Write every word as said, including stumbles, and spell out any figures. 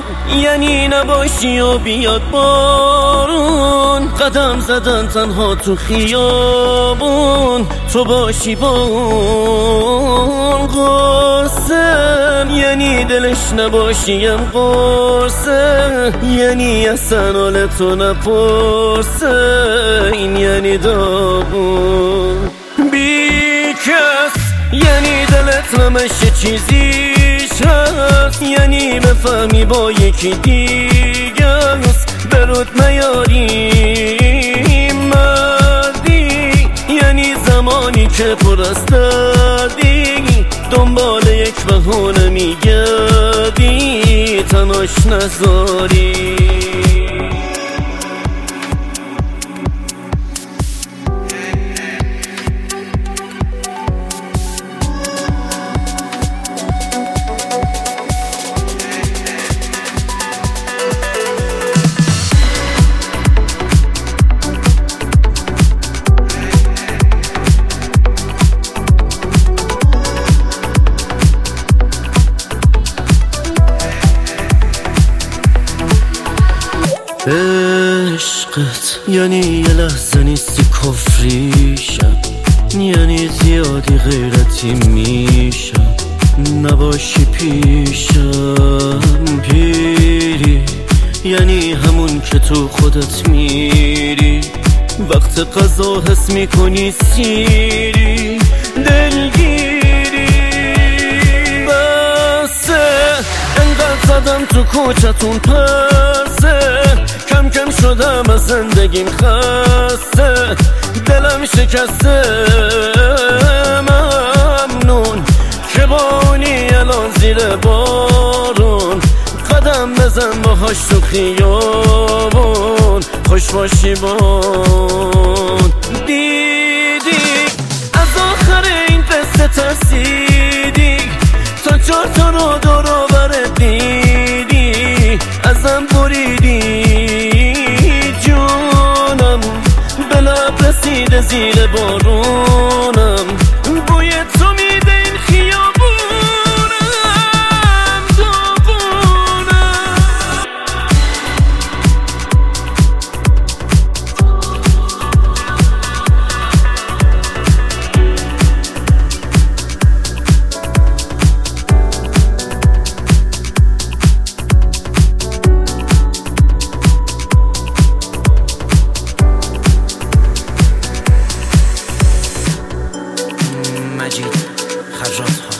یعنی نباشی و بیاد بارون، قدم زدن تنها تو خیابون، تو باشی با اون قرصه، یعنی دلش نباشیم قرصه، یعنی اصلا حال تو نپرسه، این یعنی داغون بی کس، یعنی دلت نمشه چیزیش هست، یعنی بفهمی با یکی دیگه است، برود نیاری مردی، یعنی زمانی که پر از دردی دنبال یک بهونه میگردی، تناش نذاری. عشقت یعنی یه لحظه نیستی کفریشم، یعنی زیادی غیرتی میشم، نباشی پیشم پیری، یعنی همون که تو خودت میری، وقت قضا حس میکنی سیری، دلگیری بسه، انقدر زدم تو کوچتون پرسه، کم کم شدم از زندگیم خسته، دلم شکسته، ممنون که با اونی الان زیر بارون، قدم بزن باهاش تو خیابون، خوش باشی بون. دیدی از آخر این قصه ترسیدی، تا چار تا رو دور و برت دیدی، ازم بریدی جونم، به لب رسیده زیر بارونم، بوی تو میده این خیابونم داغونم. مجید خرجات ها